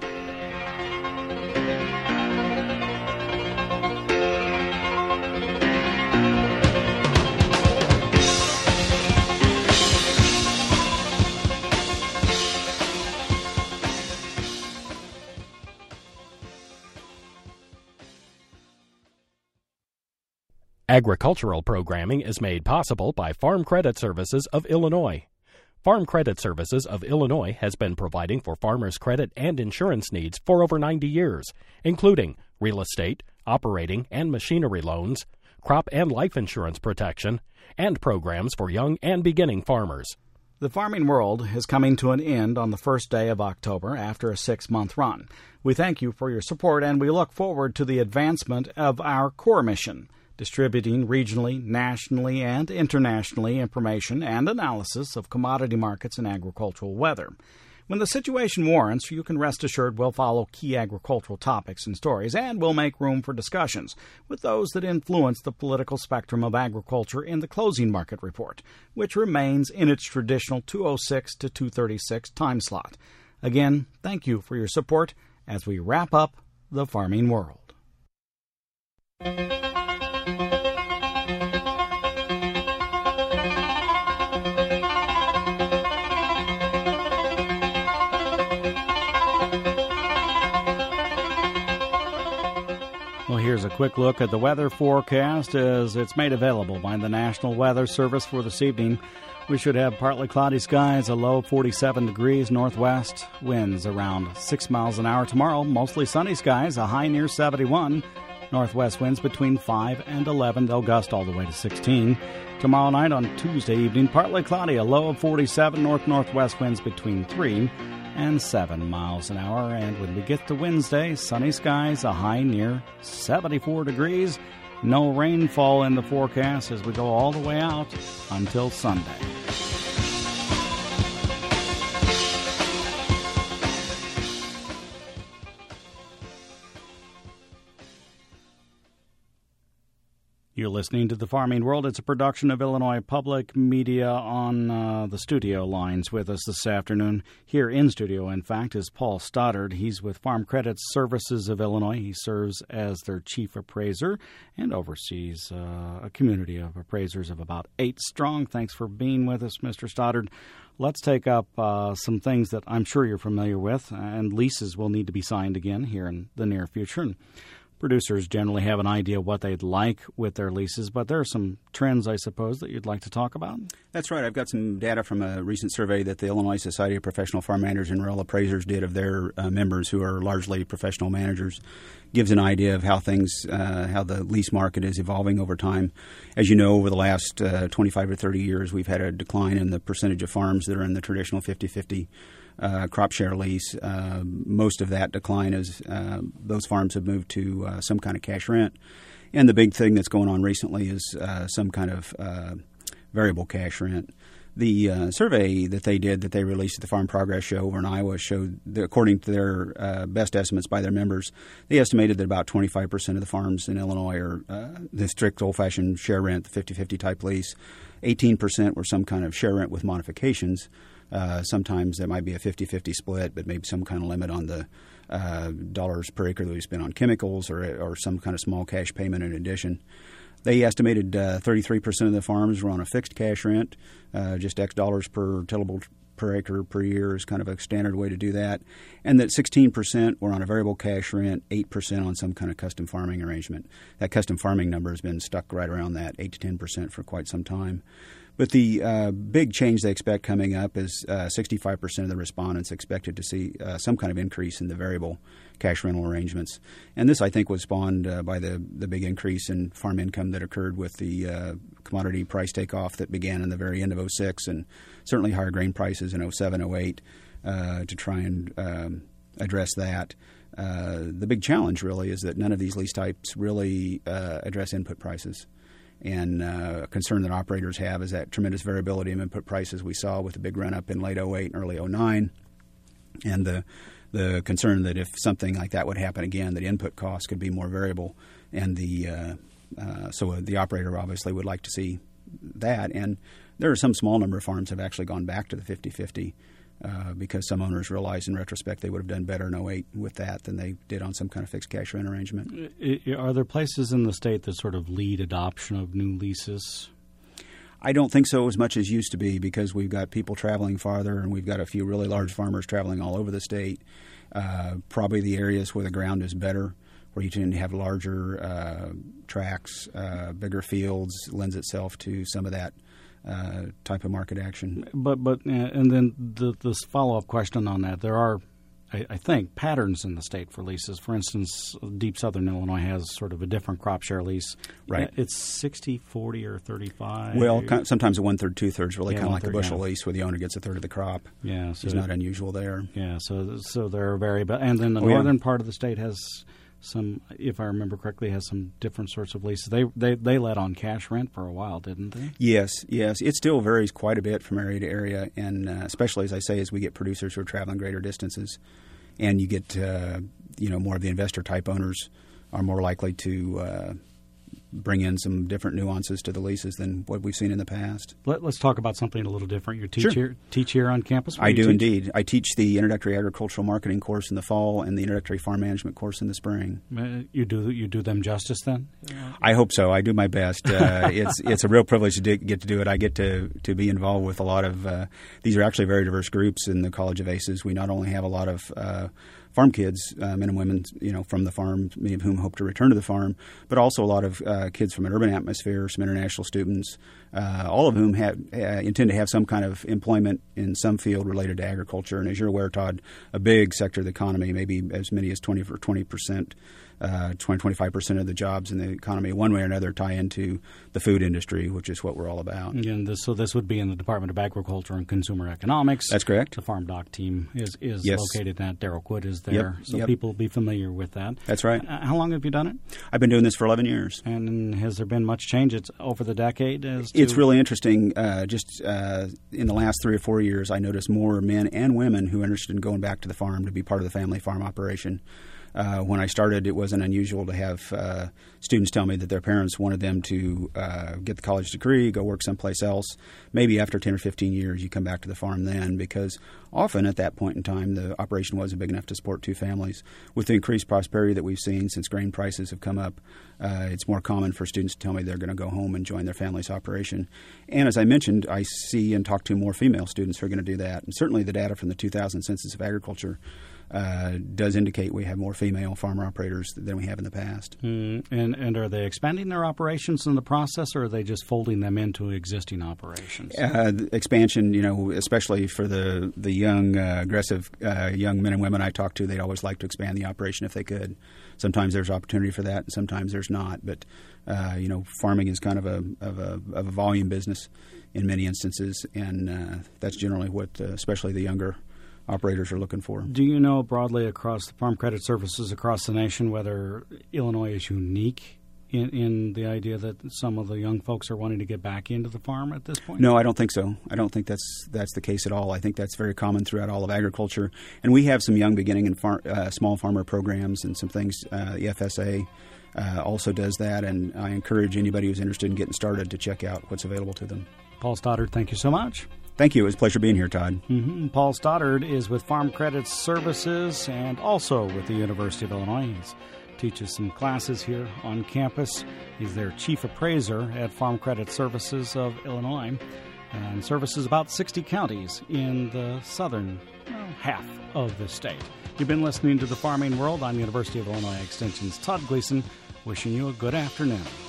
[SPEAKER 3] Agricultural programming is made possible by Farm Credit Services of Illinois. Farm Credit Services of Illinois has been providing for farmers' credit and insurance needs for over 90 years, including real estate, operating and machinery loans, crop and life insurance protection, and programs for young and beginning farmers.
[SPEAKER 1] The Farming World is coming to an end on the first day of October after a 6-month run. We thank you for your support, and we look forward to the advancement of our core mission, distributing regionally, nationally, and internationally information and analysis of commodity markets and agricultural weather. When the situation warrants, you can rest assured we'll follow key agricultural topics and stories, and we'll make room for discussions with those that influence the political spectrum of agriculture in the closing market report, which remains in its traditional 2:06 to 2:36 time slot. Again, thank you for your support as we wrap up The Farming World. Well, here's a quick look at the weather forecast as it's made available by the National Weather Service for this evening. We should have partly cloudy skies, a low of 47 degrees northwest, winds around 6 miles an hour tomorrow, mostly sunny skies, a high near 71, northwest winds between 5 and 11, they'll gust all the way to 16. Tomorrow night on Tuesday evening, partly cloudy, a low of 47, north-northwest winds between 3 and 7 miles an hour. And when we get to Wednesday, sunny skies, a high near 74 degrees. No rainfall in the forecast as we go all the way out until Sunday. You're listening to The Farming World. It's a production of Illinois Public Media. On the studio lines with us this afternoon, here in studio, in fact, is Paul Stoddard. He's with Farm Credit Services of Illinois. He serves as their chief appraiser and oversees a community of appraisers of about 8 strong. Thanks for being with us, Mr. Stoddard. Let's take up some things that I'm sure you're familiar with, and leases will need to be signed again here in the near future. And producers generally have an idea what they'd like with their leases, but there are some trends, I suppose, that you'd like to talk about.
[SPEAKER 8] That's right. I've got some data from a recent survey that the Illinois Society of Professional Farm Managers and Rural Appraisers did of their members, who are largely professional managers. Gives an idea of how how the lease market is evolving over time. As you know, over the last 25 or 30 years, we've had a decline in the percentage of farms that are in the traditional 50-50 crop share lease. Most of that decline is those farms have moved to some kind of cash rent. And the big thing that's going on recently is some kind of variable cash rent. The survey that they did, that they released at the Farm Progress Show over in Iowa, showed that according to their best estimates by their members, they estimated that about 25% of the farms in Illinois are the strict old-fashioned share rent, the 50-50 type lease. 18% were some kind of share rent with modifications. Sometimes there might be a 50-50 split, but maybe some kind of limit on the dollars per acre that we spend on chemicals, or some kind of small cash payment in addition. They estimated 33% of the farms were on a fixed cash rent, just X dollars per tillable per acre per year is kind of a standard way to do that, and that 16% were on a variable cash rent, 8% on some kind of custom farming arrangement. That custom farming number has been stuck right around that 8 to 10% for quite some time. But the big change they expect coming up is 65% of the respondents expected to see some kind of increase in the variable cash rental arrangements. And this, I think, was spawned by the big increase in farm income that occurred with the commodity price takeoff that began in the very end of 06, and certainly higher grain prices in 07, 08 to try and address that. The big challenge really is that none of these lease types really address input prices. And a concern that operators have is that tremendous variability in input prices we saw with the big run-up in late 08 and early 09. And the concern that if something like that would happen again, that input costs could be more variable. And so the operator obviously would like to see that. And there are some small number of farms that have actually gone back to the 50-50 because some owners realized in retrospect they would have done better in 08 with that than they did on some kind of fixed cash rent arrangement.
[SPEAKER 1] Are there places in the state that sort of lead adoption of new leases?
[SPEAKER 8] I don't think so as much as used to be because we've got people traveling farther and we've got a few really large farmers traveling all over the state. Probably the areas where the ground is better, where you tend to have larger tracts, bigger fields, lends itself to some of that type of market action.
[SPEAKER 1] But and then this follow-up question on that, there are, I think, patterns in the state for leases. For instance, Deep Southern Illinois has sort of a different crop share lease.
[SPEAKER 8] Right.
[SPEAKER 1] It's 60, 40, or 35.
[SPEAKER 8] Well, sometimes a 1/3, 2/3, really kind of like the
[SPEAKER 1] 1/3,
[SPEAKER 8] bushel lease where the owner gets a third of the crop.
[SPEAKER 1] Yeah, so
[SPEAKER 8] it's not unusual there.
[SPEAKER 1] Yeah, so there are variable. And then the northern part of the state has some, if I remember correctly, has some different sorts of leases. They let on cash rent for a while, didn't they?
[SPEAKER 8] Yes. It still varies quite a bit from area to area, and especially, as I say, as we get producers who are traveling greater distances, and you get more of the investor-type owners are more likely to bring in some different nuances to the leases than what we've seen in the past.
[SPEAKER 1] Let's talk about something a little different. You teach here on campus?
[SPEAKER 8] I do indeed. I teach the Introductory Agricultural Marketing course in the fall and the Introductory Farm Management course in the spring.
[SPEAKER 1] You do them justice then?
[SPEAKER 8] I hope so. I do my best. It's a real privilege to get to do it. I get to be involved with a lot of these are actually very diverse groups in the College of ACES. We not only have a lot of farm kids, men and women, from the farm, many of whom hope to return to the farm, but also a lot of kids from an urban atmosphere, some international students, all of whom intend to have some kind of employment in some field related to agriculture. And as you're aware, Todd, a big sector of the economy, maybe as many as 20%, 25% of the jobs in the economy, one way or another, tie into the food industry, which is what we're all about.
[SPEAKER 1] And so this would be in the Department of Agriculture and Consumer Economics.
[SPEAKER 8] That's correct.
[SPEAKER 1] The Farm Doc team is
[SPEAKER 8] yes.
[SPEAKER 1] located at Darrell Quid is there, so people will be familiar with that.
[SPEAKER 8] That's right.
[SPEAKER 1] How long have you done it?
[SPEAKER 8] I've been doing this for 11 years.
[SPEAKER 1] And has there been much change over the decade?
[SPEAKER 8] It's really interesting. Just in the last 3 or 4 years, I noticed more men and women who are interested in going back to the farm to be part of the family farm operation. When I started, it wasn't unusual to have students tell me that their parents wanted them to get the college degree, go work someplace else. Maybe after 10 or 15 years, you come back to the farm then, because often at that point in time, the operation wasn't big enough to support 2 families. With the increased prosperity that we've seen since grain prices have come up, it's more common for students to tell me they're going to go home and join their family's operation. And as I mentioned, I see and talk to more female students who are going to do that. And certainly the data from the 2000 Census of Agriculture does indicate we have more female farmer operators than we have in the past.
[SPEAKER 1] And are they expanding their operations in the process, or are they just folding them into existing operations?
[SPEAKER 8] Expansion, especially for the young, aggressive young men and women I talk to, they'd always like to expand the operation if they could. Sometimes there's opportunity for that, and sometimes there's not. But farming is kind of a volume business in many instances, and that's generally what, especially the younger operators are looking for.
[SPEAKER 1] Do you know broadly across the farm credit services across the nation whether Illinois is unique in the idea that some of the young folks are wanting to get back into the farm at this point?
[SPEAKER 8] No, I don't think so. I don't think that's the case at all. I think that's very common throughout all of agriculture. And we have some young beginning and small farmer programs and some things. The FSA also does that, and I encourage anybody who's interested in getting started to check out what's available to them.
[SPEAKER 1] Paul Stoddard, thank you so much.
[SPEAKER 8] Thank you. It was a pleasure being here, Todd.
[SPEAKER 1] Paul Stoddard is with Farm Credit Services and also with the University of Illinois. He teaches some classes here on campus. He's their chief appraiser at Farm Credit Services of Illinois and services about 60 counties in the southern half of the state. You've been listening to The Farming World. I'm University of Illinois Extension's Todd Gleason, wishing you a good afternoon.